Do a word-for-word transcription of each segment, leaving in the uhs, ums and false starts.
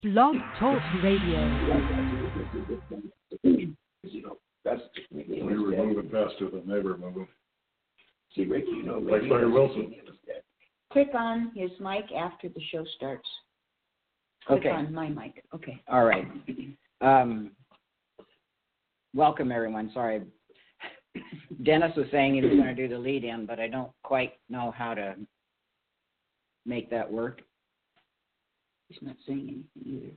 Blog Talk Radio. That's we were moving faster than they were moving. See, Rick, you know, Like Fire Wilson. Click on his mic after the show starts. Click Okay. on my mic. Okay. All right. Um, welcome, everyone. Sorry. Dennis was saying he was going to do the lead-in, but I don't quite know how to make that work. He's not saying anything either.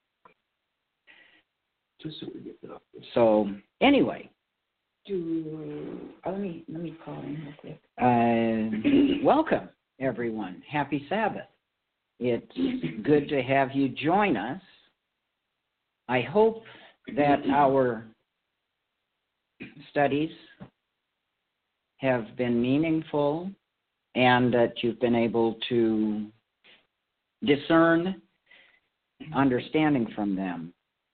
Just so we get it up. So, anyway, Do oh, let me let me call in real quick. uh, welcome, everyone. Happy Sabbath. It's good to have you join us. I hope that our studies have been meaningful and that you've been able to discern understanding from them.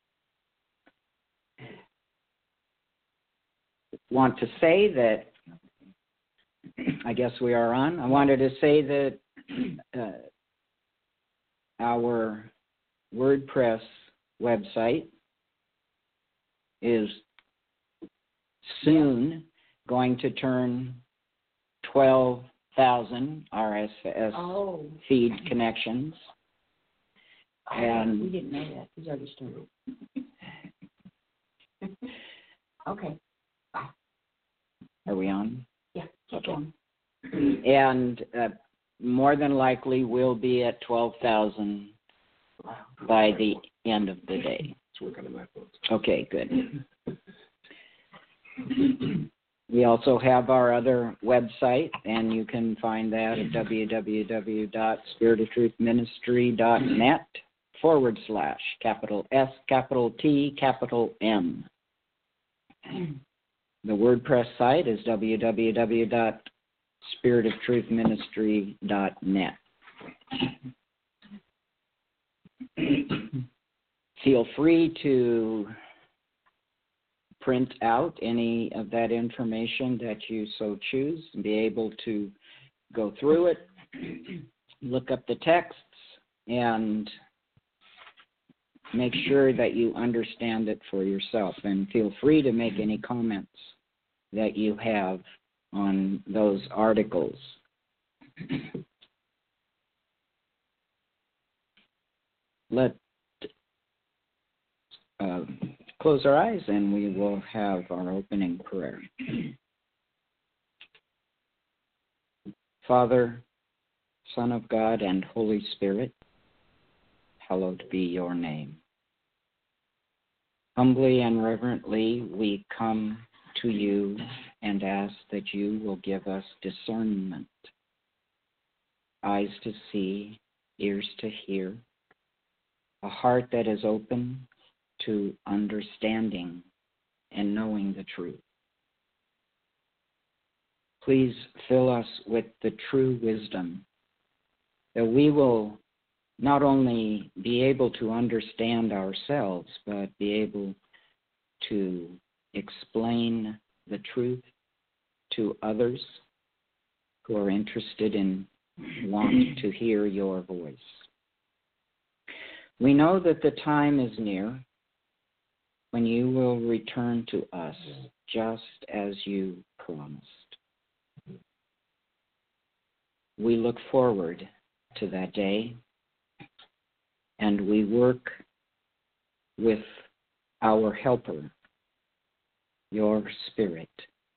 Want to say that, I guess we are on. I wanted to say that uh, our WordPress website is soon going to turn twelve thousand R S S Oh. feed connections. And we didn't know that. He's already started. Okay. Are we on? Yeah. Keep Okay. going. And uh, more than likely we'll be at twelve thousand by the end of the day. It's working on my phone. Okay, good. We also have our other website, and you can find that at www.spiritoftruthministry.net forward slash capital S, capital T, capital M. The WordPress site is www.spiritoftruthministry.net. Feel free to print out any of that information that you so choose and be able to go through it, look up the texts, and make sure that you understand it for yourself. And feel free to make any comments that you have on those articles. Let uh, close our eyes and we will have our opening prayer. Father, Son of God, and Holy Spirit, hallowed be your name. Humbly and reverently we come to you and ask that you will give us discernment, eyes to see, ears to hear, a heart that is open to understanding and knowing the truth. Please fill us with the true wisdom that we will not only be able to understand ourselves, but be able to explain the truth to others who are interested in wanting to hear your voice. We know that the time is near when you will return to us just as you promised. We look forward to that day, and we work with our helper, your Spirit,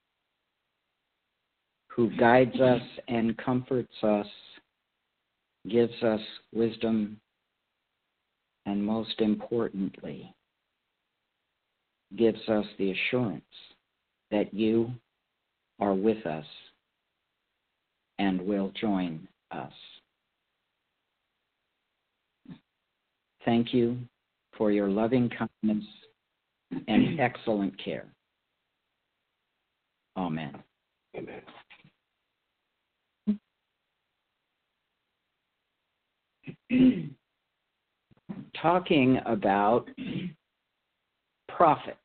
who guides us and comforts us, gives us wisdom, and most importantly, gives us the assurance that you are with us and will join us. Thank you for your loving kindness and excellent care. Amen. Amen. Talking about prophets.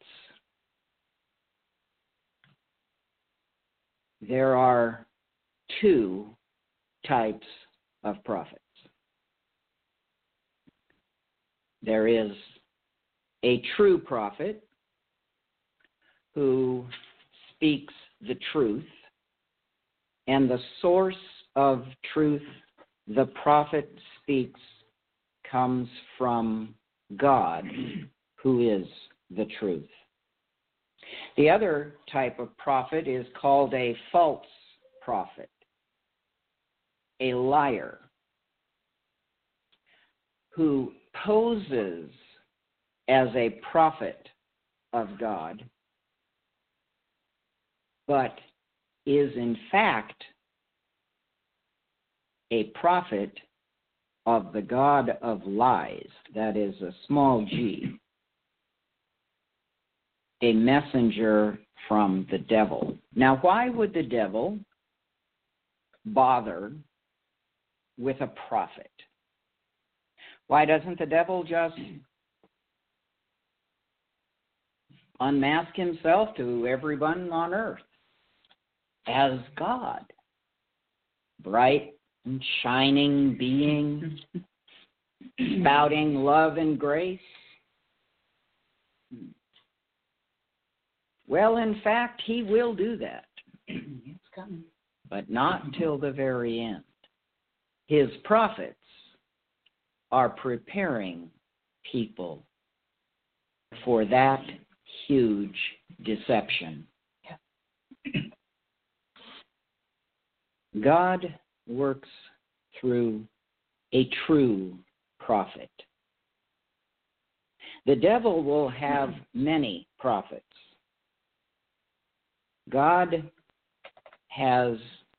There are two types of prophets. there is a true prophet who speaks the truth, and the source of truth the prophet speaks comes from God, who is the truth. The other type of prophet is called a false prophet, a liar, who poses as a prophet of God, but is in fact a prophet of the God of lies, that is a small g, a messenger from the devil. Now, why would the devil bother with a prophet? Why doesn't the devil just unmask himself to everyone on earth as God? Bright and shining being, spouting love and grace. Well, in fact, he will do that. It's coming. But not till the very end. His prophets are preparing people for that huge deception. Yeah. God works through a true prophet. The devil will have many prophets. God has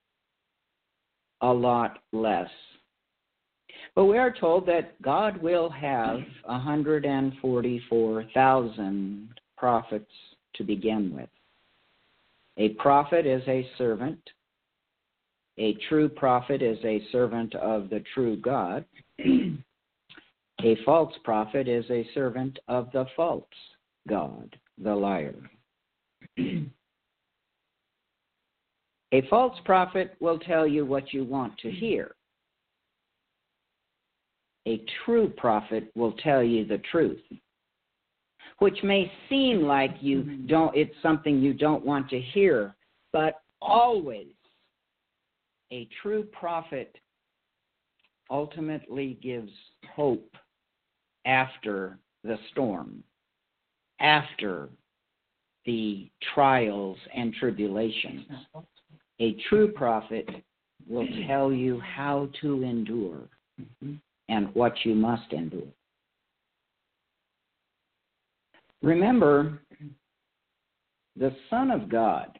a lot less. But we are told that God will have one hundred forty-four thousand prophets to begin with. A prophet is a servant. A true prophet is a servant of the true God. A false prophet is a servant of the false God, the liar. A false prophet will tell you what you want to hear. A true prophet will tell you the truth, which may seem like you don't, it's something you don't want to hear, but always a true prophet ultimately gives hope after the storm, after the trials and tribulations. A true prophet will tell you how to endure and what you must endure. Remember, the Son of God,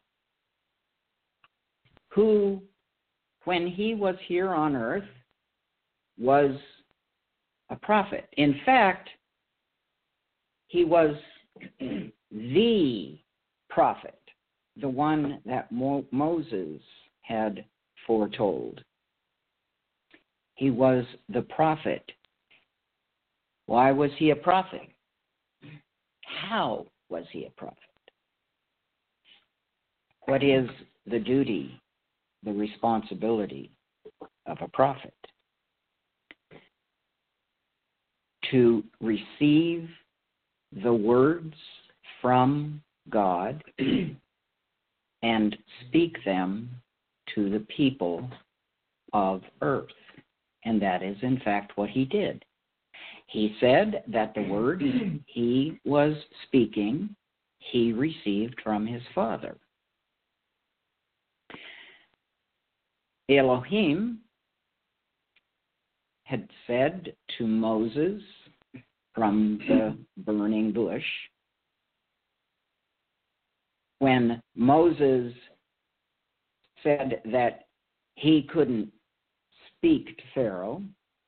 who, when he was here on earth, was a prophet. In fact, he was the prophet, the one that Mo- Moses had foretold. He was the prophet. Why was he a prophet? How was he a prophet? What is the duty, the responsibility of a prophet? To receive the words from God and speak them to the people of earth. And that is, in fact, what he did. He said that the words he was speaking, he received from his Father. Elohim had said to Moses from the burning bush, when Moses said that he couldn't speak to Pharaoh,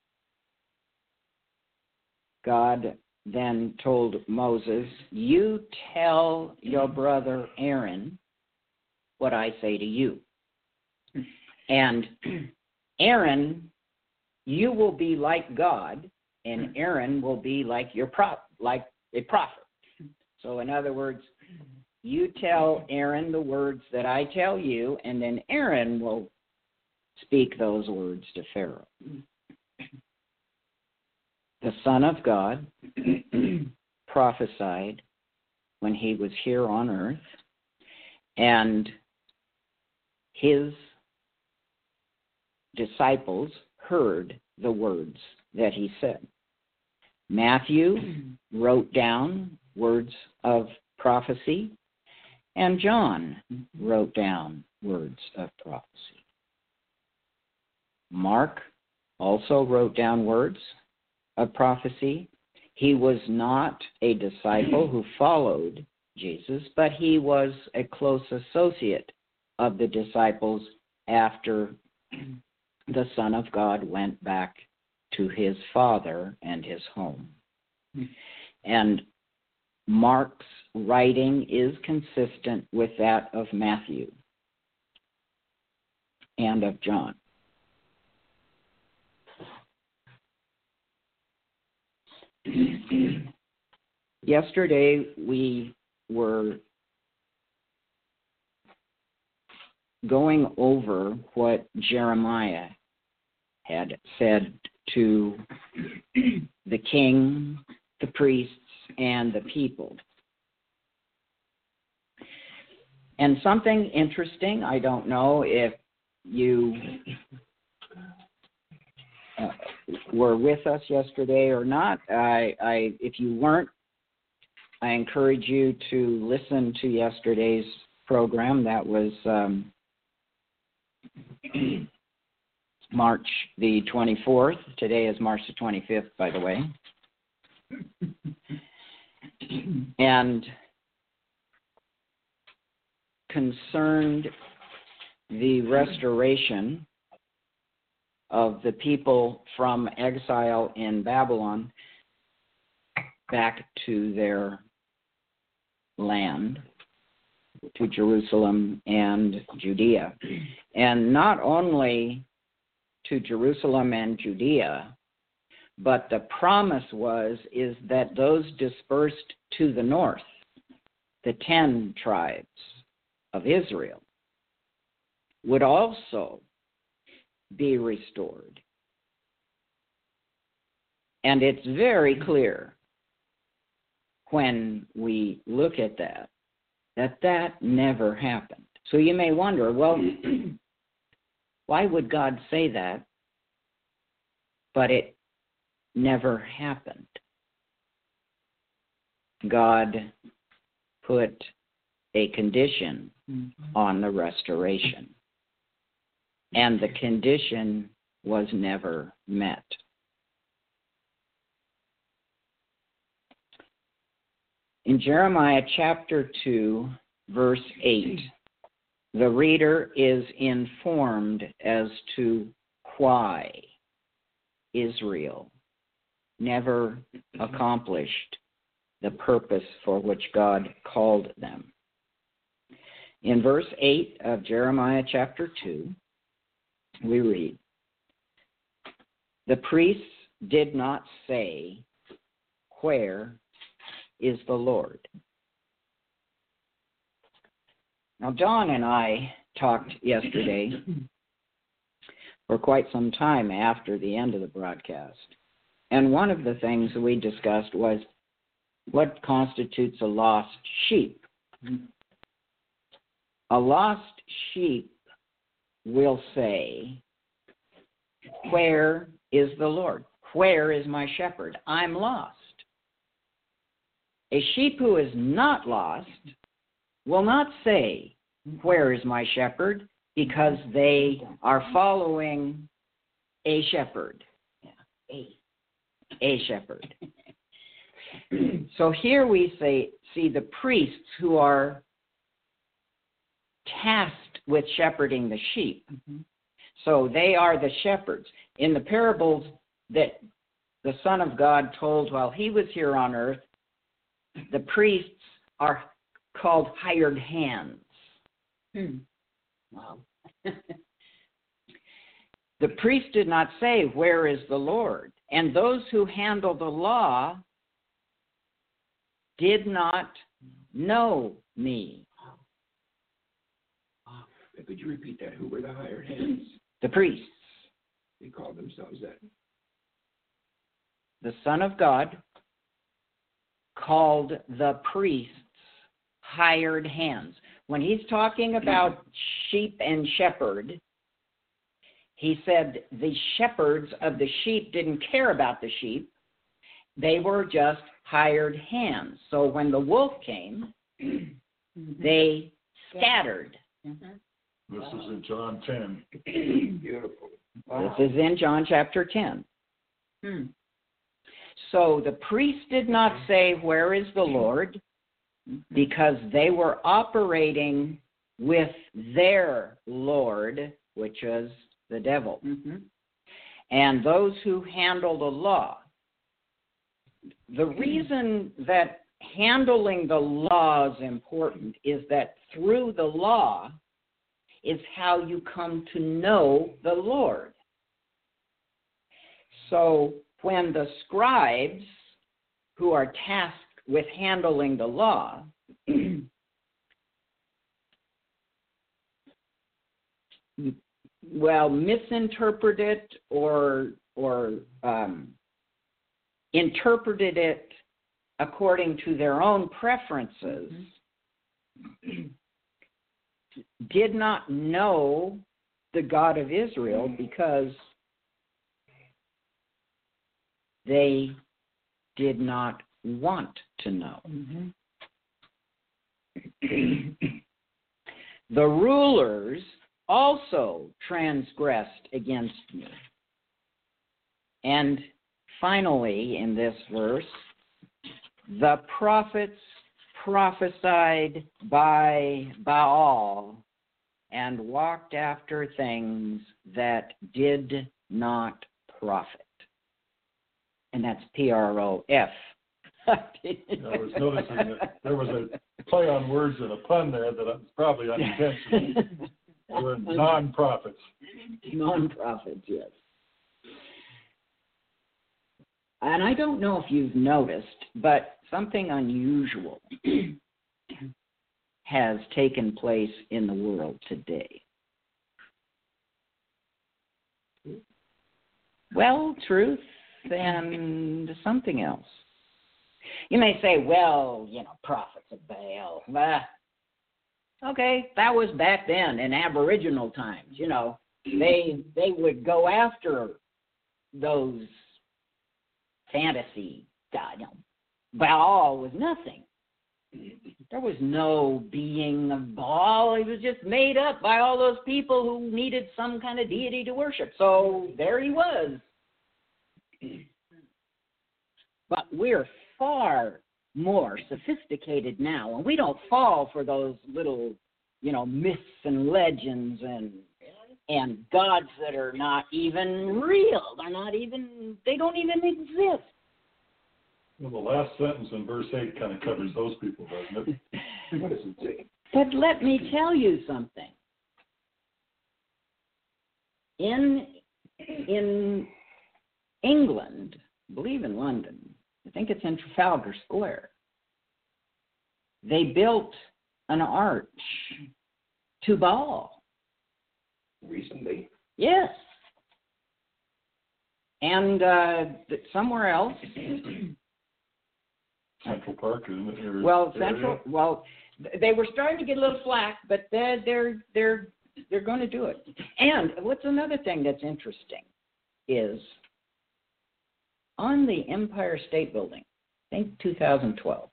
God then told Moses, you tell your brother Aaron what I say to you. And Aaron, you will be like God, and Aaron will be like your prop, like a prophet. So in other words, you tell Aaron the words that I tell you, and then Aaron will speak those words to Pharaoh. the Son of God prophesied when he was here on earth, and his disciples heard the words that he said. Matthew wrote down words of prophecy, and John wrote down words of prophecy. Mark also wrote down words of prophecy. He was not a disciple who followed Jesus, but he was a close associate of the disciples after the Son of God went back to his Father and his home. And Mark's writing is consistent with that of Matthew and of John. Yesterday we were going over what Jeremiah had said to the king, the priests, and the people. And something interesting, I don't know if you uh, were with us yesterday or not. I, I, if you weren't, I encourage you to listen to yesterday's program. That was um, March the twenty-fourth. Today is March the twenty-fifth, by the way. And concerned the restoration of the people from exile in Babylon back to their land, to Jerusalem and Judea. And not only to Jerusalem and Judea, but the promise was is that those dispersed to the north, the ten tribes of Israel, would also be restored. And it's very clear when we look at that, that that never happened. So you may wonder, well, why would God say that, but it never happened? God put a condition mm-hmm. on the restoration, and the condition was never met. In Jeremiah chapter two, verse eight, the reader is informed as to why Israel never accomplished the purpose for which God called them. In verse eight of Jeremiah chapter two, we read, "The priests did not say, 'Where is the Lord?'" Now, Don and I talked yesterday for quite some time after the end of the broadcast. And one of the things we discussed was what constitutes a lost sheep. A lost sheep will say, "Where is the Lord? Where is my shepherd? I'm lost." A sheep who is not lost will not say, "Where is my shepherd?" because they are following a shepherd. Yeah, a, a shepherd. So here we say, see the priests who are tasked with shepherding the sheep. Mm-hmm. So they are the shepherds. In the parables that the Son of God told while he was here on earth, the priests are called hired hands. Hmm. Wow. The priest did not say, "Where is the Lord?" And those who handle the law did not know me. Could you repeat that? Who were the hired hands? The priests. They called themselves that. They called themselves that. the Son of God, called the priests hired hands. When he's talking about sheep and shepherd, he said the shepherds of the sheep didn't care about the sheep. They were just hired hands. So when the wolf came, they scattered. Mm-hmm. This is in John ten. Beautiful. Wow. This is in John chapter ten. Hmm. So the priests did not say, "Where is the Lord?" because they were operating with their Lord, which was the devil. Mm-hmm. And those who handle the law. The reason that handling the law is important is that through the law is how you come to know the Lord. So when the scribes, who are tasked with handling the law, well, misinterpreted it or or um, interpreted it according to their own preferences, mm-hmm. did not know the God of Israel because they did not want to know. Mm-hmm. The rulers also transgressed against me. And finally, in this verse, the prophets prophesied by Baal and walked after things that did not profit. And that's P R O F. I was noticing that there was a play on words and a pun there that was probably unintentional. They were non-profits. Non-profits, yes. And I don't know if you've noticed, but something unusual has taken place in the world today. Well, truth and something else. You may say, well, you know, prophets of Baal. Ah, okay, that was back then in Aboriginal times. You know, they they would go after those fantasy God. You know, Baal was nothing. There was no being of Baal. It was just made up by all those people who needed some kind of deity to worship. So there he was. But we're far more sophisticated now, and we don't fall for those little, you know, myths and legends and and gods that are not even real. They're not even, they don't even exist. Well, the last sentence in verse eight kind of covers those people, doesn't it? What does it say? But let me tell you something. In in England, I believe in London, I think it's in Trafalgar Square, they built an arch to Baal. Recently? Yes. And uh, somewhere else. Central Park, isn't it? Or Well, area? Central. Well, they were starting to get a little flack, but they're they're they're they're going to do it. And what's another thing that's interesting is on the Empire State Building, I think two thousand twelve,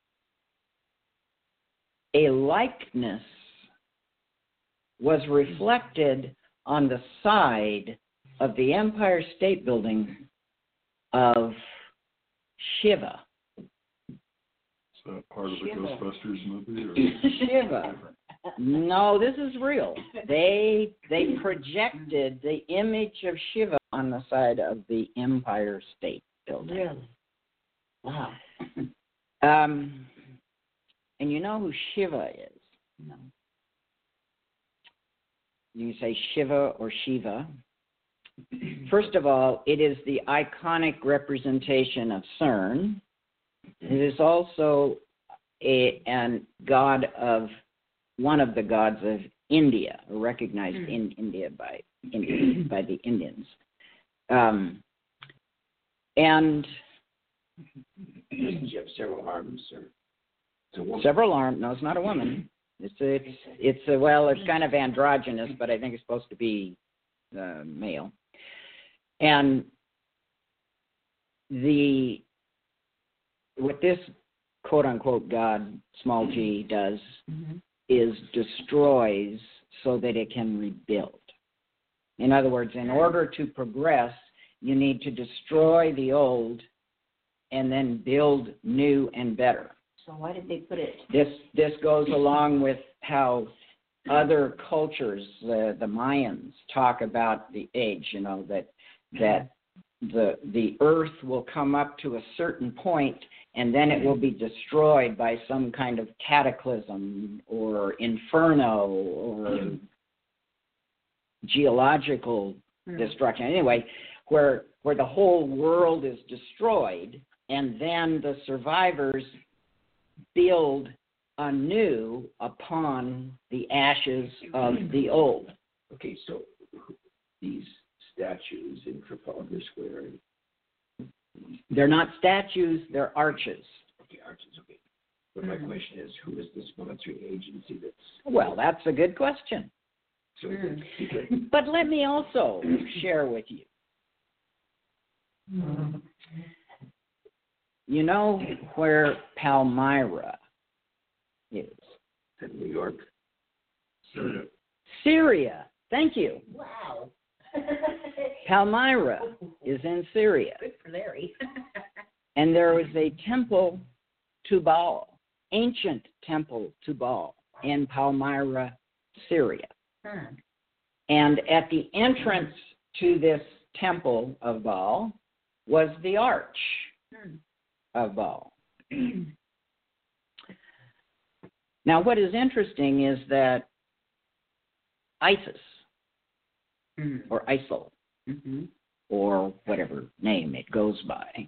a likeness was reflected on the side of the Empire State Building of Shiva. Is that part of the Shiva. Ghostbusters movie? Or Shiva. No, this is real. They they projected the image of Shiva on the side of the Empire State Building. Really? Wow. Um, and you know who Shiva is? No. You say Shiva or Shiva. First of all, it is the iconic representation of CERN. It is also a an god of one of the gods of India, recognized in India by India, by the Indians. Um, And Doesn't she have several arms, or it's a woman? several arms. No, it's not a woman. It's a, it's it's a, well, it's kind of androgynous, but I think it's supposed to be uh, male. And the what this quote unquote God, small g, does Mm-hmm. is destroys so that it can rebuild. In other words, in order to progress, you need to destroy the old and then build new and better. So why did they put it? This this goes along with how other cultures, the the Mayans, talk about the age. You know that that the the earth will come up to a certain point, and then it will be destroyed by some kind of cataclysm or inferno or geological destruction. Anyway, where where the whole world is destroyed, and then the survivors build anew upon the ashes of the old. Okay, so these statues in Trafalgar Square. They're not statues, they're arches. Okay, arches, okay. But my question is, who is the sponsoring agency that's... Well, that's a good question. So is it secret? But let me also share with you. You know where Palmyra is? In New York? Syria. Syria. Thank you. Wow. Palmyra is in Syria. Good for Larry. And there was a temple to Baal, ancient temple to Baal in Palmyra, Syria. Huh. And at the entrance to this temple of Baal was the arch Hmm. of Baal. Now, what is interesting is that Isis, Hmm. or ISIL, Mm-hmm. or whatever name it goes by,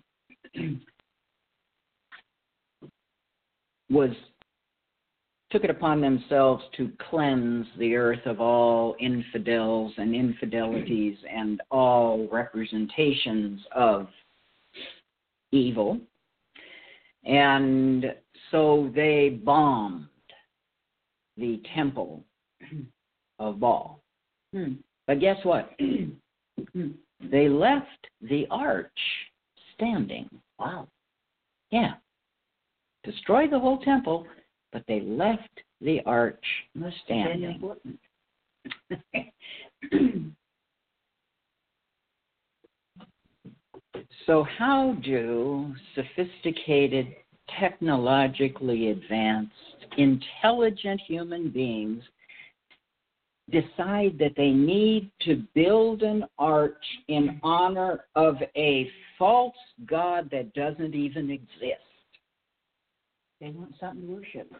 was took it upon themselves to cleanse the earth of all infidels and infidelities and all representations of evil. And so they bombed the temple of Baal. Hmm. But guess what? They left the arch standing. Wow. Yeah. Destroyed the whole temple, but they left the arch Must have been standing. important. So how do sophisticated, technologically advanced, intelligent human beings decide that they need to build an arch in honor of a false god that doesn't even exist? They want something to worship.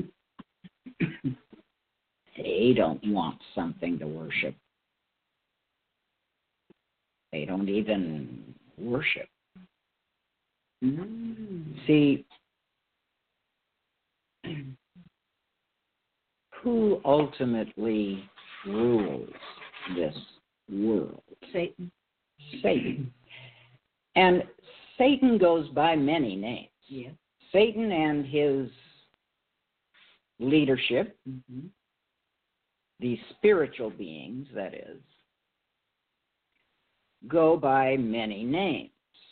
They don't want something to worship. They don't even worship. Mm. See, who ultimately rules this world? Satan. Satan. And Satan goes by many names. Yeah. Satan and his leadership, Mm-hmm. the spiritual beings, that is, go by many names.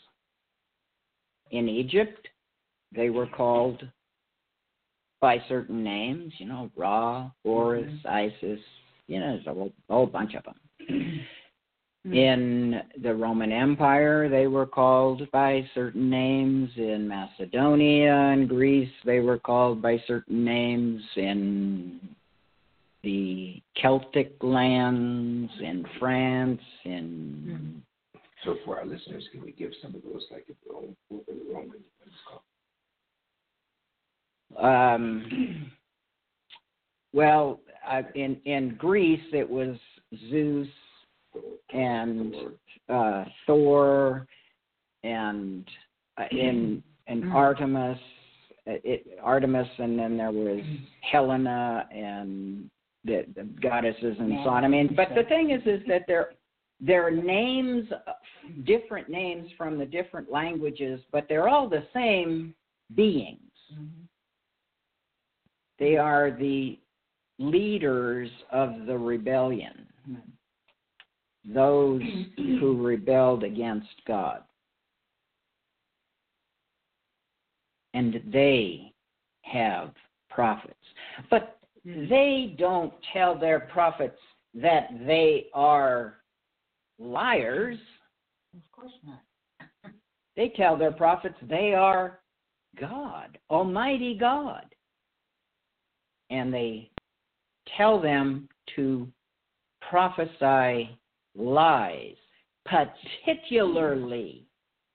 In Egypt, they were called by certain names, you know, Ra, Horus, Mm-hmm. Isis, you know, there's a whole, whole bunch of them. In the Roman Empire, they were called by certain names. In Macedonia and Greece, they were called by certain names. In the Celtic lands, in France, in... So for our listeners, can we give some of those, like if the Roman, what were the Romans, what it's called? Um, well, uh, in, in Greece, it was Zeus and uh, Thor, and uh, in in Artemis, uh, it, Artemis, and then there was Helena and the, the goddesses and so on. I mean, but the thing is, is that they're They're names, different names from the different languages, but they're all the same beings. Mhm. They are the leaders of the rebellion, those who rebelled against God. And they have prophets. But they don't tell their prophets that they are liars. Of course not. They tell their prophets they are God, Almighty God. And they tell them to prophesy lies, particularly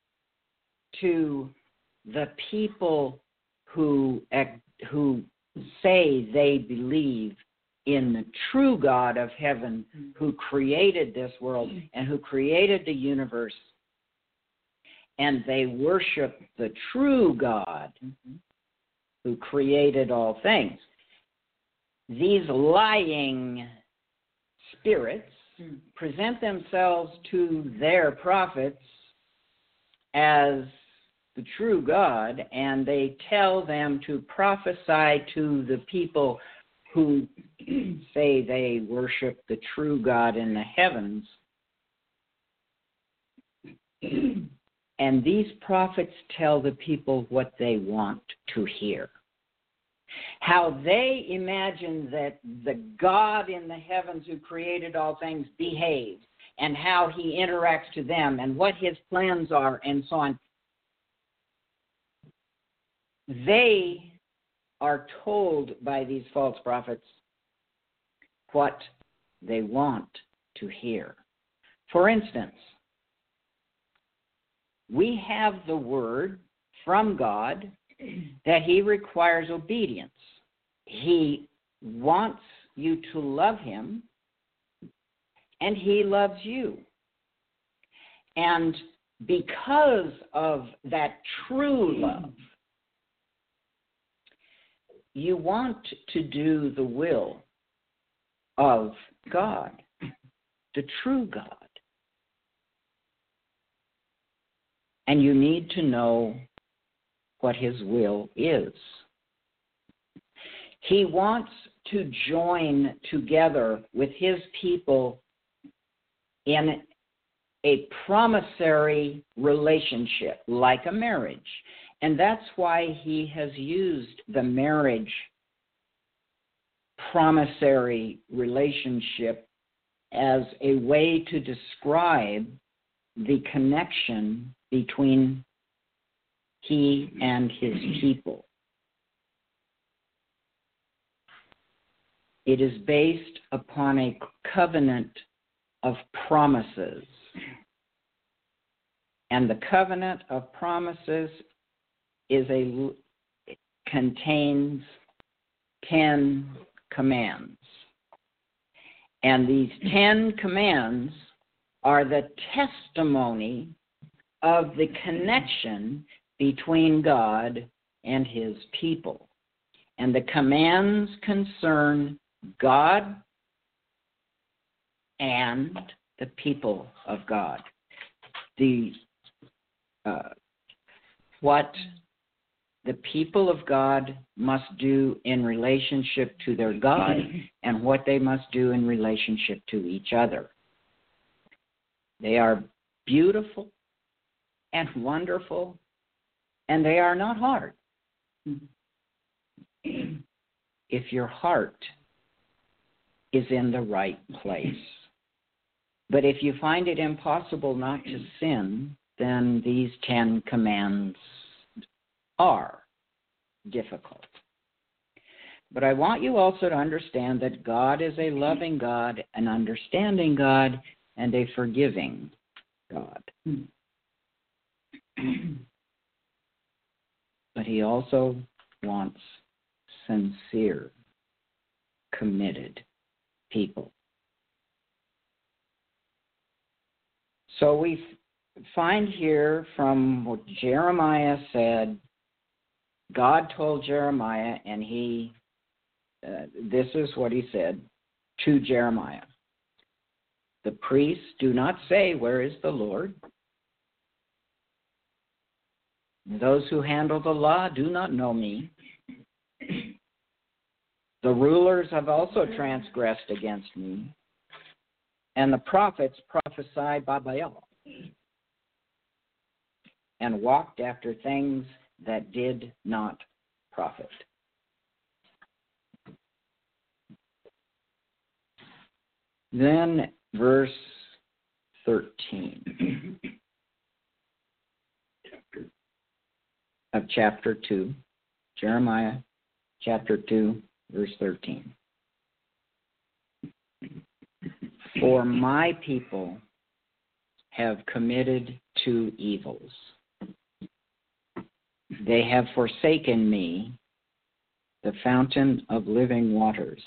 to the people who who say they believe in the true God of heaven, who created this world and who created the universe, and they worship the true God who created all things. These lying spirits present themselves to their prophets as the true God, and they tell them to prophesy to the people who say they worship the true God in the heavens. And these prophets tell the people what they want to hear. How they imagine that the God in the heavens who created all things behaves, and how he interacts to them, and what his plans are, and so on. They are told by these false prophets what they want to hear. For instance, we have the word from God that he requires obedience. He wants you to love him, and he loves you. And because of that true love, you want to do the will of God, the true God. And you need to know what his will is. He wants to join together with his people in a promissory relationship, like a marriage. And that's why he has used the marriage promissory relationship as a way to describe the connection between he and his people. It is based upon a covenant of promises. And the covenant of promises is a contains ten commands. And these ten commands are the testimony of the connection between God and his people. And the commands concern God and the people of God. The uh, what the people of God must do in relationship to their God and what they must do in relationship to each other. They are beautiful and wonderful, and they are not hard. If your heart is in the right place. But if you find it impossible not to sin, then these ten commands are difficult. But I want you also to understand that God is a loving God, an understanding God, and a forgiving God. But he also wants sincere, committed people. So we find here from what Jeremiah said, God told Jeremiah, and he, uh, this is what he said to Jeremiah. The priests do not say, "Where is the Lord?" Those who handle the law do not know me. The rulers have also transgressed against me, and the prophets prophesied by Baal, and walked after things that did not profit. Then verse thirteen of chapter two, Jeremiah chapter two, verse thirteen. For my people have committed two evils. They have forsaken me, the fountain of living waters,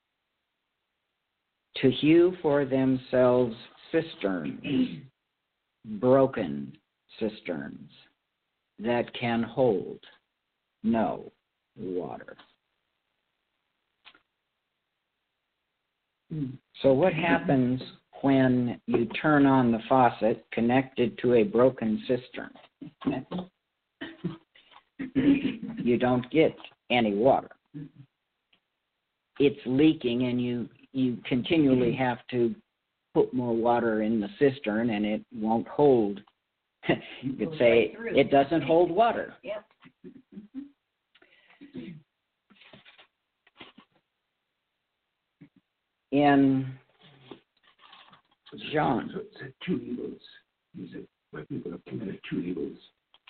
to hew for themselves cisterns, broken cisterns, that can hold no water. So what happens when you turn on the faucet connected to a broken cistern? You don't get any water. It's leaking, and you, you continually have to put more water in the cistern, and it won't hold. You could say it doesn't hold water. Yep. In John. So it said two evils. He said, my people have committed two evils.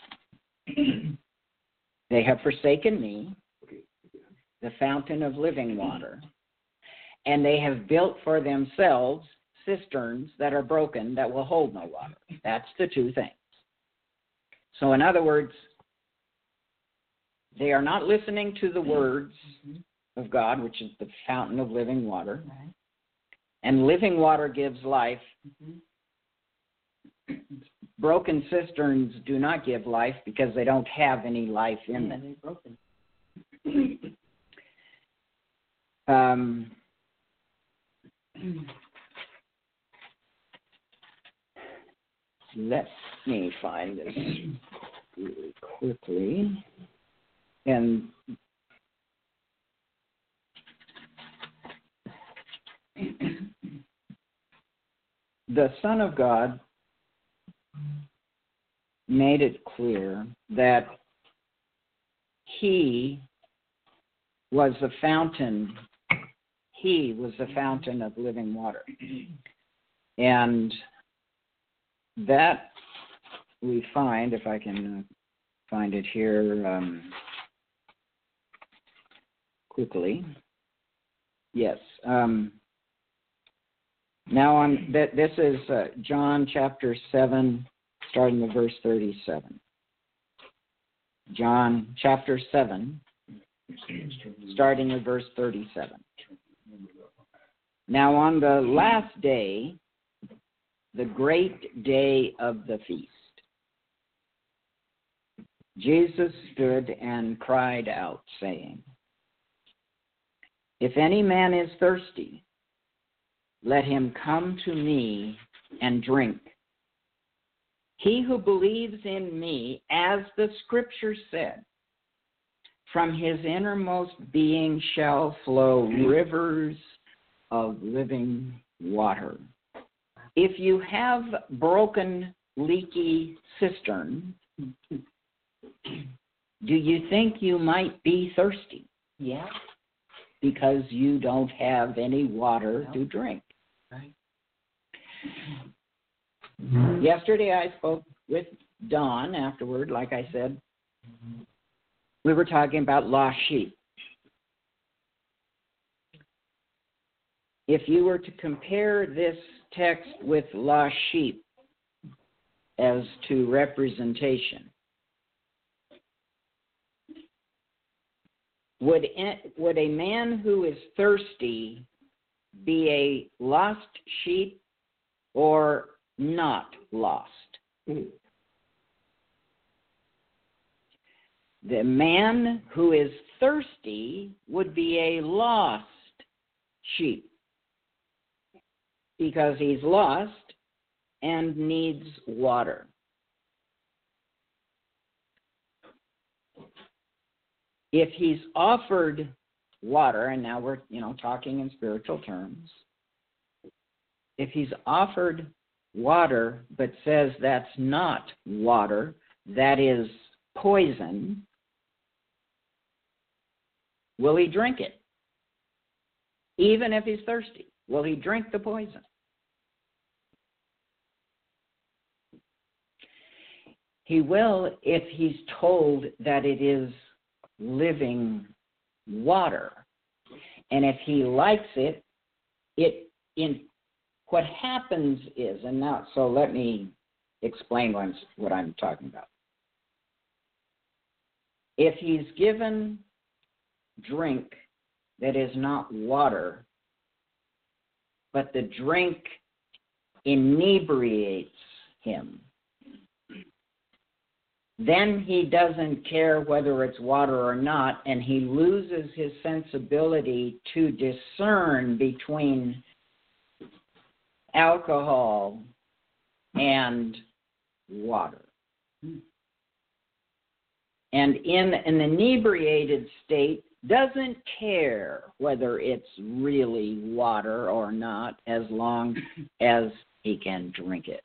They have forsaken me, Okay. the fountain of living water, and they have built for themselves cisterns that are broken that will hold no water. That's the two things. So in other words, they are not listening to the words of God, which is the fountain of living water. Right. And living water gives life. Mm-hmm. Broken cisterns do not give life because they don't have any life in Yeah, them. they're broken. Um, let me find this really quickly. And the Son of God made it clear that he was the fountain, he was the fountain of living water. And that we find, if I can uh, find it here um, quickly. Yes. Um, now on th- this is uh, John chapter seven, starting with verse thirty-seven. John chapter seven, starting with verse thirty-seven. Now on the last day, the great day of the feast, Jesus stood and cried out, saying, "If any man is thirsty, let him come to me and drink. He who believes in me, as the Scripture said, from his innermost being shall flow rivers of living water." If you have broken, leaky cisterns, do you think you might be thirsty? Yeah. Because you don't have any water no. to drink. Right. Mm-hmm. Yesterday I spoke with Don afterward, like I said. Mm-hmm. We were talking about lost sheep. If you were to compare this text with lost sheep as to representation, would would a man who is thirsty be a lost sheep or not lost? Mm. The man who is thirsty would be a lost sheep. because he's lost and needs water. If he's offered water, and now we're, you know, talking in spiritual terms, if he's offered water but says that's not water, that is poison, will he drink it? Even if he's thirsty, will he drink the poison? He will if he's told that it is living water. And if he likes it, it in what happens is, and now, so let me explain what I'm, what I'm talking about. If he's given drink that is not water, but the drink inebriates him, then he doesn't care whether it's water or not, and he loses his sensibility to discern between alcohol and water. And in an inebriated state, doesn't care whether it's really water or not, as long as he can drink it.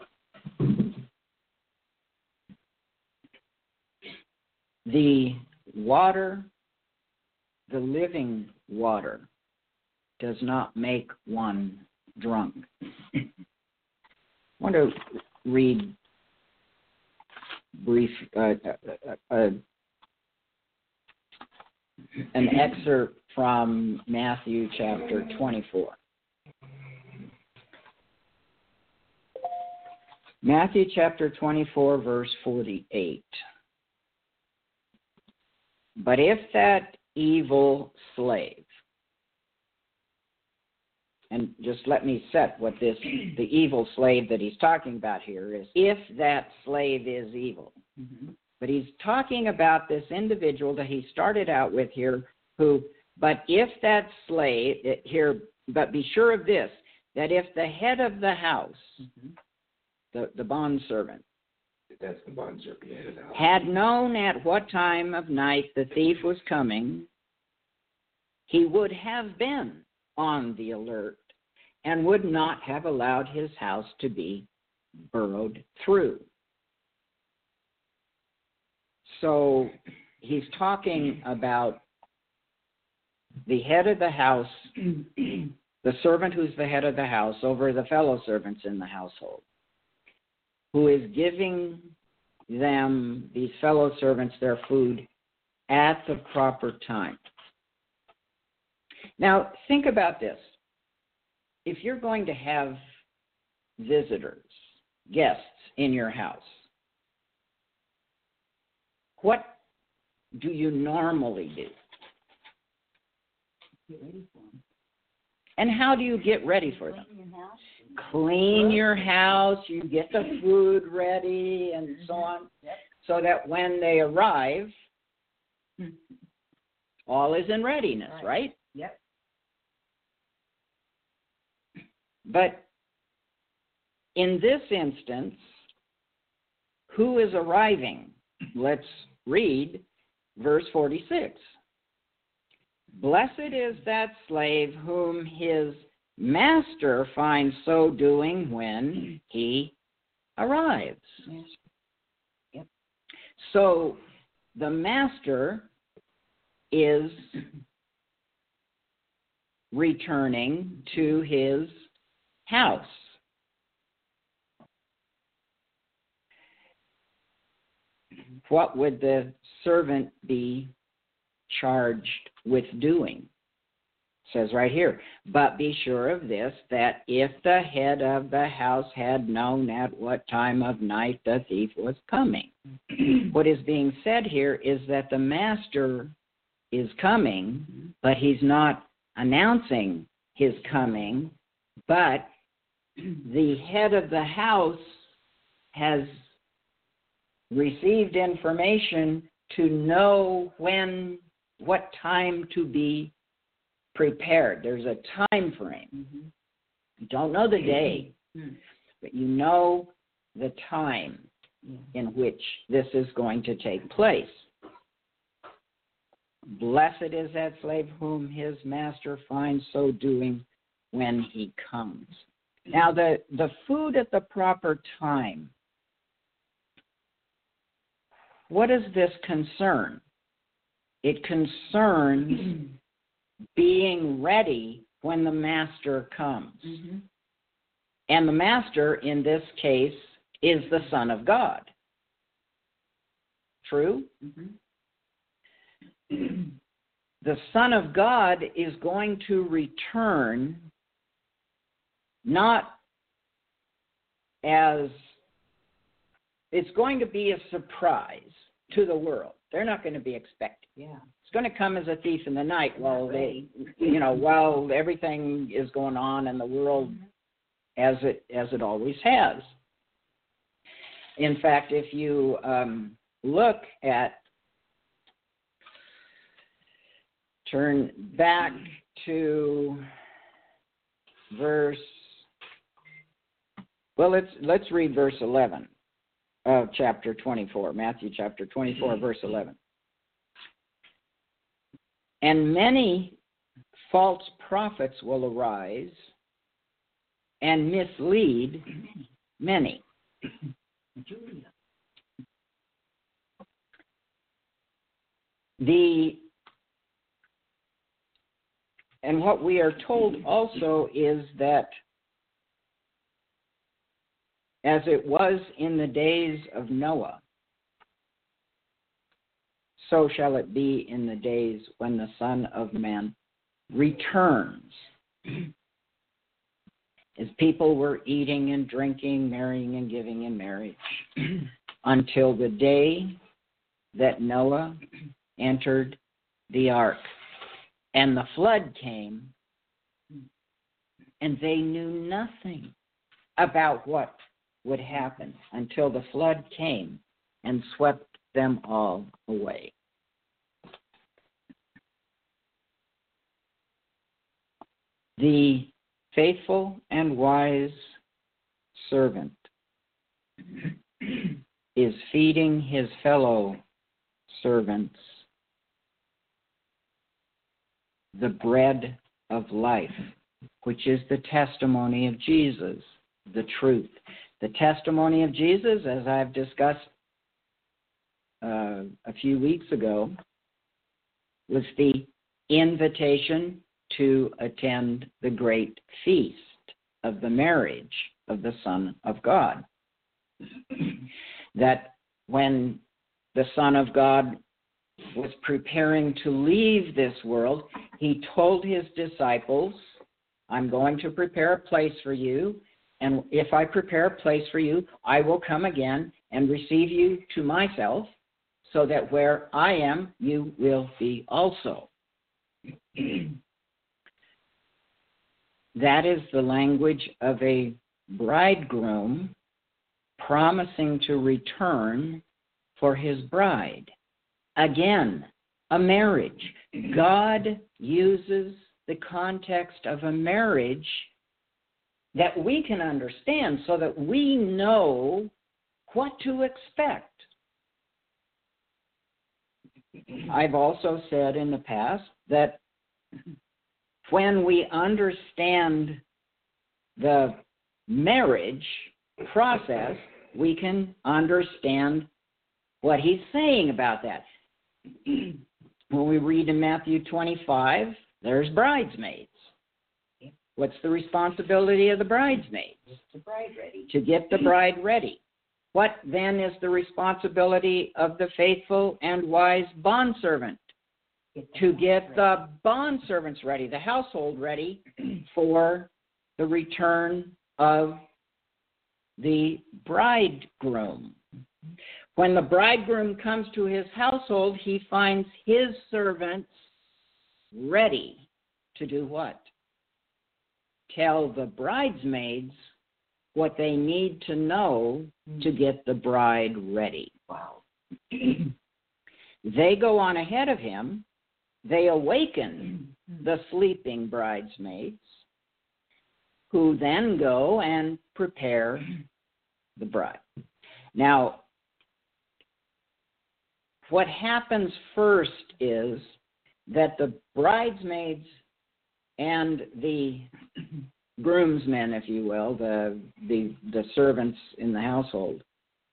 The water, the living water, does not make one drunk. I want to read brief uh, uh, uh, an excerpt from Matthew chapter twenty-four. Matthew chapter twenty-four, verse forty-eight. But if that evil slave, and just let me set what this, the evil slave that he's talking about here is, if that slave is evil. Mm-hmm. But he's talking about this individual that he started out with here who, but if that slave, here, but be sure of this, that if the head of the house, mm-hmm. the, the bondservant, that's the bondservant, the head of the house, had known at what time of night the thief was coming, he would have been on the alert and would not have allowed his house to be burrowed through. So he's talking about the head of the house, the servant who's the head of the house over the fellow servants in the household, who is giving them, these fellow servants, their food at the proper time. Now, think about this. If you're going to have visitors, guests in your house, what do you normally do? Get ready for them. And how do you get ready for them? Clean your house. Clean your house, you get the food ready, and so on, yep. So that when they arrive, all is in readiness, right? right? Yep. But in this instance, who is arriving? Let's read verse forty-six. Blessed is that slave whom his master finds so doing when he arrives. Yes. Yep. So the master is returning to his house. What would the servant be charged with doing? It says right here, but be sure of this, that if the head of the house had known at what time of night the thief was coming. What is being said here is that the master is coming, but he's not announcing his coming, but the head of the house has received information to know when, what time to be prepared. There's a time frame. Mm-hmm. You don't know the day, Mm. but you know the time Yeah. in which this is going to take place. Blessed is that slave whom his master finds so doing when he comes. Now, the, the food at the proper time, what does this concern? It concerns being ready when the master comes. Mm-hmm. And the master, in this case, is the Son of God. True? Mm-hmm. The Son of God is going to return not as, it's going to be a surprise to the world. They're not going to be expecting. Yeah. It's going to come as a thief in the night while Not they, ready. you know, while everything is going on in the world Mm-hmm. as it as it always has. In fact, if you um, look at, turn back to verse, well, let's let's read verse eleven of chapter twenty-four, Matthew chapter twenty-four, verse eleven. And many false prophets will arise and mislead many. The and what we are told also is that as it was in the days of Noah, so shall it be in the days when the Son of Man returns. As people were eating and drinking, marrying and giving in marriage, until the day that Noah entered the ark. And the flood came, and they knew nothing about what would happen until the flood came and swept them all away. The faithful and wise servant is feeding his fellow servants the bread of life, which is the testimony of Jesus, the truth. The testimony of Jesus, as I've discussed uh, a few weeks ago, was the invitation to attend the great feast of the marriage of the Son of God. That when the Son of God was preparing to leave this world, he told his disciples, I'm going to prepare a place for you, and if I prepare a place for you, I will come again and receive you to myself, so that where I am, you will be also. That is the language of a bridegroom promising to return for his bride. Again, a marriage. God uses the context of a marriage that we can understand so that we know what to expect. I've also said in the past that when we understand the marriage process, we can understand what he's saying about that. When we read in Matthew twenty-five, there's bridesmaids. What's the responsibility of the bridesmaids? The bride ready. To get the bride ready. What then is the responsibility of the faithful and wise bondservant? To get the bondservants ready, the household ready for the return of the bridegroom. When the bridegroom comes to his household, he finds his servants ready to do what? Tell the bridesmaids what they need to know to get the bride ready. Wow. They go on ahead of him. They awaken the sleeping bridesmaids, who then go and prepare the bride. Now, what happens first is that the bridesmaids and the groomsmen, if you will, the the, the servants in the household,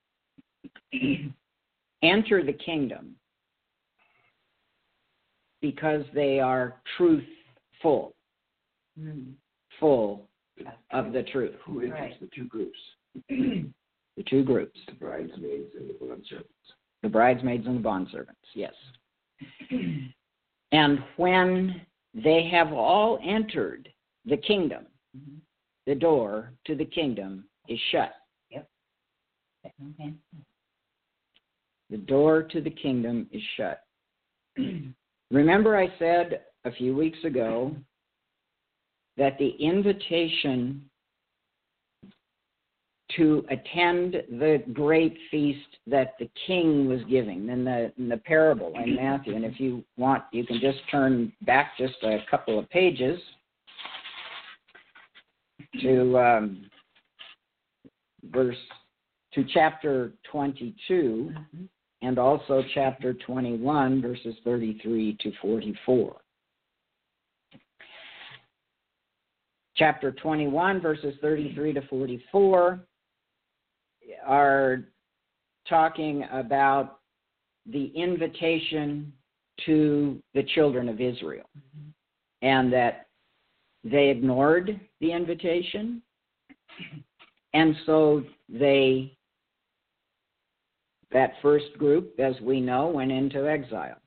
enter the kingdom because they are truthful, Mm. full of the truth. Who enters Right. the two groups? The two groups, The bridesmaids and the bondservants. the bridesmaids and the bondservants, yes. And when they have all entered the kingdom, Mhm. the door to the kingdom is shut. Okay. The door to the kingdom is shut. Remember I said a few weeks ago that the invitation to attend the great feast that the king was giving in the, in the parable in Matthew. And if you want, you can just turn back just a couple of pages to um, verse, to chapter twenty-two, Mhm. and also chapter twenty-one, verses thirty-three to forty-four. Chapter twenty-one, verses thirty-three to forty-four are talking about the invitation to the children of Israel, Mhm. and that they ignored the invitation, and so they, that first group, as we know, went into exile.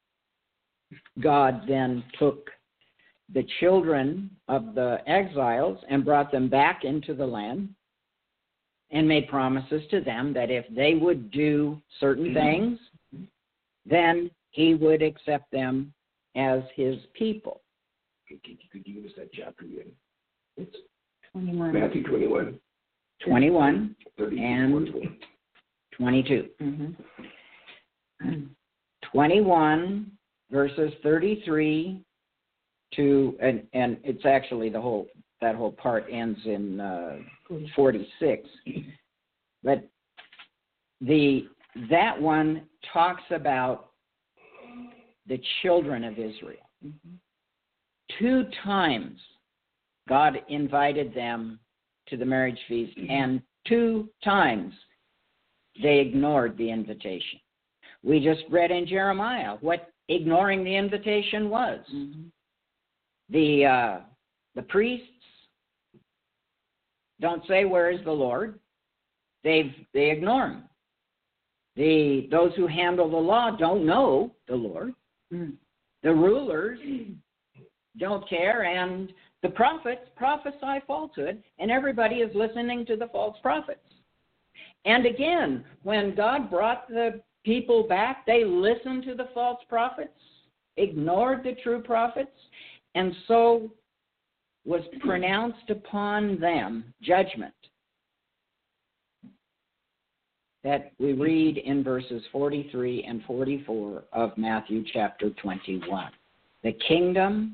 God then took the children of the exiles and brought them back into the land and made promises to them that if they would do certain things, then he would accept them as his people. Could, could, could you give us that chapter again? It's twenty-one. Matthew twenty-one, twenty-one, thirty, And- forty-four. twenty-two. Mhm. twenty-one, verses thirty-three to, and, and it's actually the whole, that whole part ends in uh, forty-six. But the that one talks about the children of Israel. Mhm. Two times God invited them to the marriage feast, and two times they ignored the invitation. We just read in Jeremiah what ignoring the invitation was. Mhm. The uh, the priests don't say, "Where is the Lord?" They they ignore him. The those who handle the law don't know the Lord. Mm. The rulers don't care, and the prophets prophesy falsehood, and everybody is listening to the false prophets. And again, when God brought the people back, they listened to the false prophets, ignored the true prophets, and so was pronounced upon them judgment that we read in verses forty-three and forty-four of Matthew chapter twenty-one. The kingdom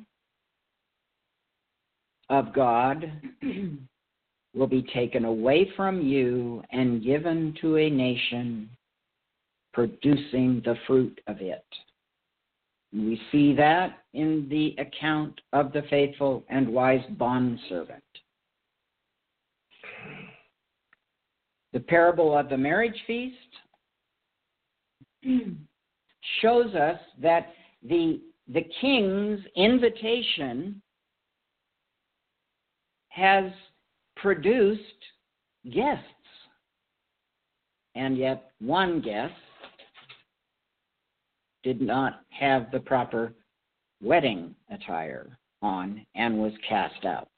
of God will be taken away from you and given to a nation producing the fruit of it. We see that in the account of the faithful and wise bondservant. The parable of the marriage feast shows us that the, the king's invitation has produced guests, and yet one guest did not have the proper wedding attire on and was cast out.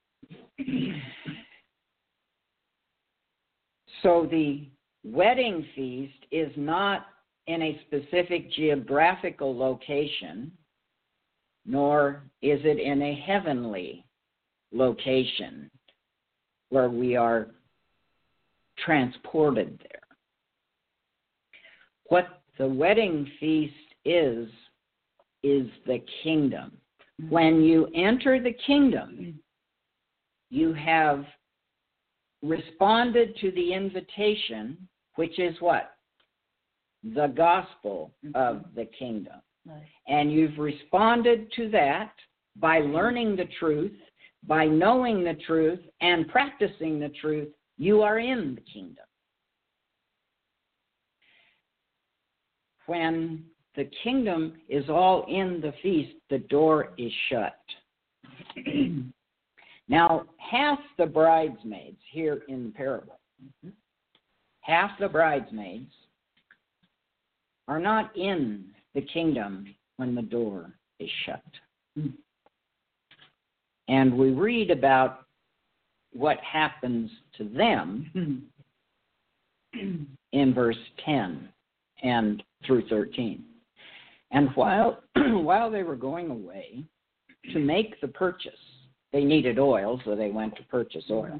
So the wedding feast is not in a specific geographical location, nor is it in a heavenly location where we are transported there. What the wedding feast is, is the kingdom. When you enter the kingdom, you have responded to the invitation, which is what? The gospel Mhm. of the kingdom. Right. And you've responded to that by learning the truth, by knowing the truth, and practicing the truth. You are in the kingdom. When the kingdom is all in the feast, the door is shut. Now, half the bridesmaids here in the parable, half the bridesmaids are not in the kingdom when the door is shut. And we read about what happens to them in verse ten and through thirteen. And while while they were going away to make the purchase, they needed oil, so they went to purchase oil.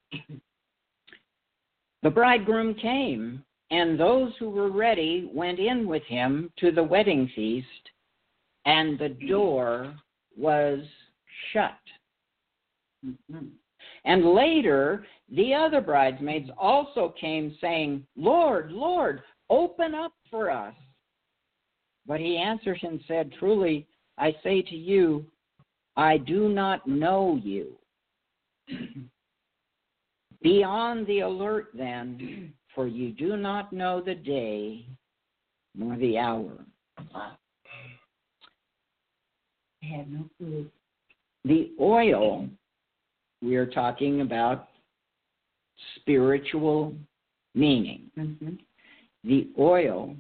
The bridegroom came, and those who were ready went in with him to the wedding feast, and the door was shut. Mm-hmm. And later, the other bridesmaids also came, saying, Lord, Lord, open up for us. But he answered and said, Truly, I say to you, I do not know you. Be on the alert then, for you do not know the day nor the hour. I had no clue. The oil, we are talking about spiritual meaning. Mm-hmm. The oil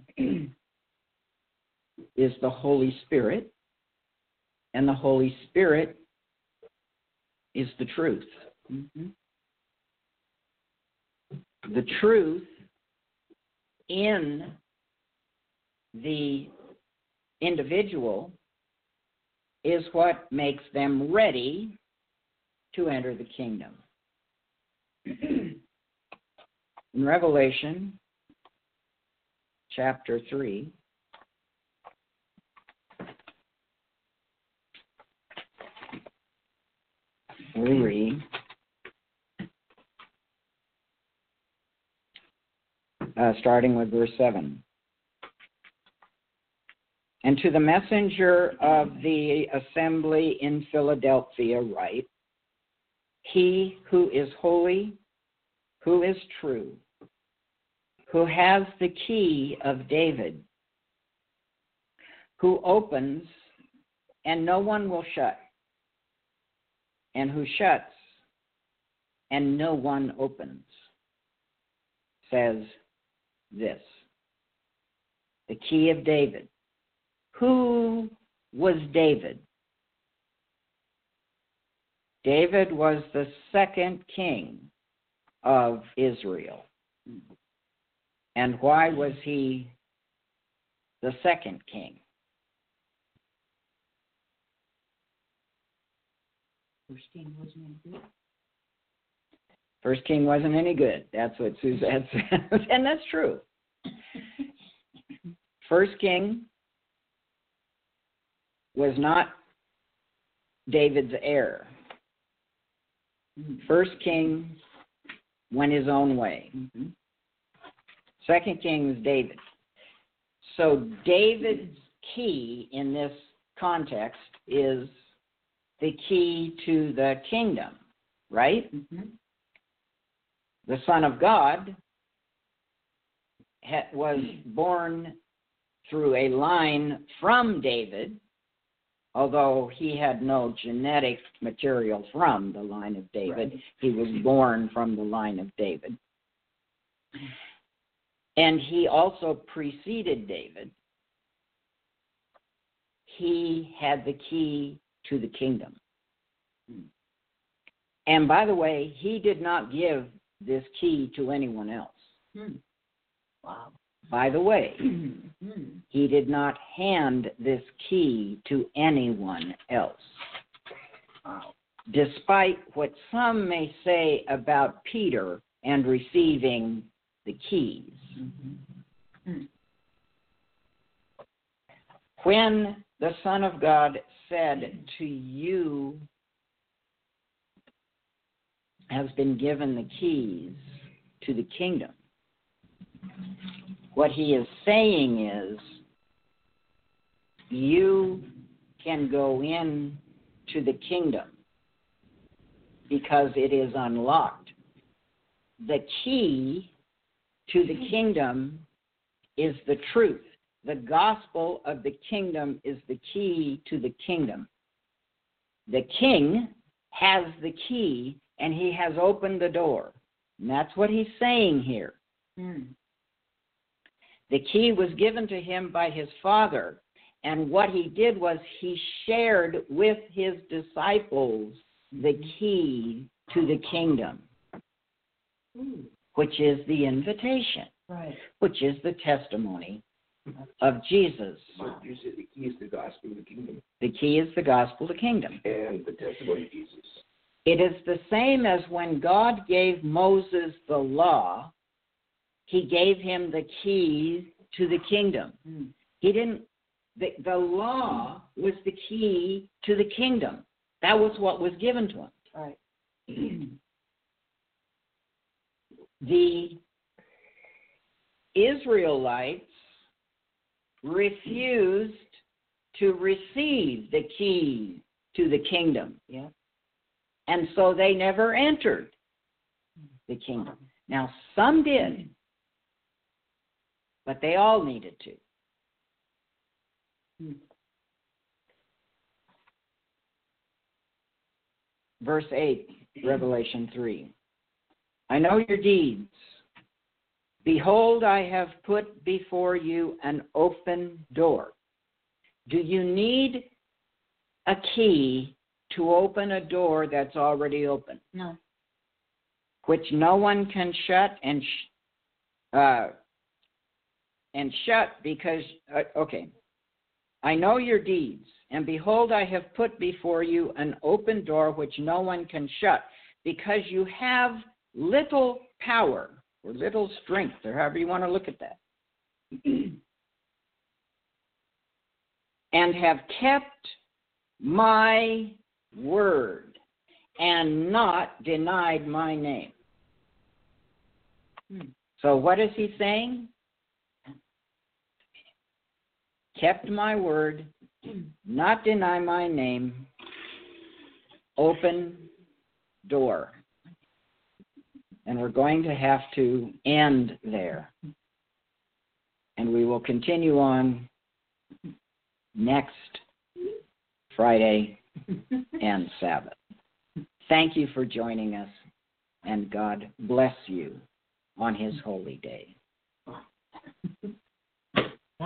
is the Holy Spirit, and the Holy Spirit is the truth. Mm-hmm. The truth in the individual is what makes them ready to enter the kingdom. In Revelation chapter three, we read, uh, starting with verse seven. And to the messenger of the assembly in Philadelphia write, He who is holy, who is true, who has the key of David, who opens and no one will shut, and who shuts and no one opens, says this, the key of David. Who was David? David was the second king of Israel. And why was he the second king? First king wasn't any good. First king wasn't any good. That's what Suzette says. And that's true. First king was not David's heir. First king went his own way. Mm-hmm. Second king was David. So David's key in this context is the key to the kingdom, right? Mm-hmm. The Son of God ha- was born through a line from David, although he had no genetic material from the line of David. Right. He was born from the line of David. And he also preceded David. He had the key to the kingdom. And by the way, he did not give this key to anyone else. Hmm. Wow. By the way, Mm-hmm. he did not hand this key to anyone else. Wow. Despite what some may say about Peter and receiving the keys. Mm-hmm. When the Son of God said to you, has been given the keys to the kingdom. What he is saying is, you can go in to the kingdom because it is unlocked. The key to the kingdom is the truth. The gospel of the kingdom is the key to the kingdom. The king has the key, and he has opened the door. And that's what he's saying here. Mm. The key was given to him by his Father, and what he did was he shared with his disciples the key to the kingdom, Ooh. which is the invitation, Right. which is the testimony of Jesus. So you said the key is the gospel of the kingdom The key is the gospel of the kingdom. and the testimony of Jesus. It is the same as when God gave Moses the law, he gave him the key to the kingdom. Mm. He didn't, the, the law was the key to the kingdom. That was what was given to him. Right. The Israelites refused to receive the key to the kingdom. Yeah. And so they never entered the kingdom. Now, some did, but they all needed to. Hmm. Verse eight, Revelation three. I know your deeds. Behold, I have put before you an open door. Do you need a key to open a door that's already open, No. which no one can shut and sh- uh, and shut because uh, okay. I know your deeds, and behold, I have put before you an open door which no one can shut, because you have little power or little strength, or however you want to look at that, and have kept my word and not denied my name. Hmm. So what is he saying? Kept my word, not deny my name, open door. And we're going to have to end there. And we will continue on next Friday and Sabbath. Thank you for joining us, and God bless you on his holy day.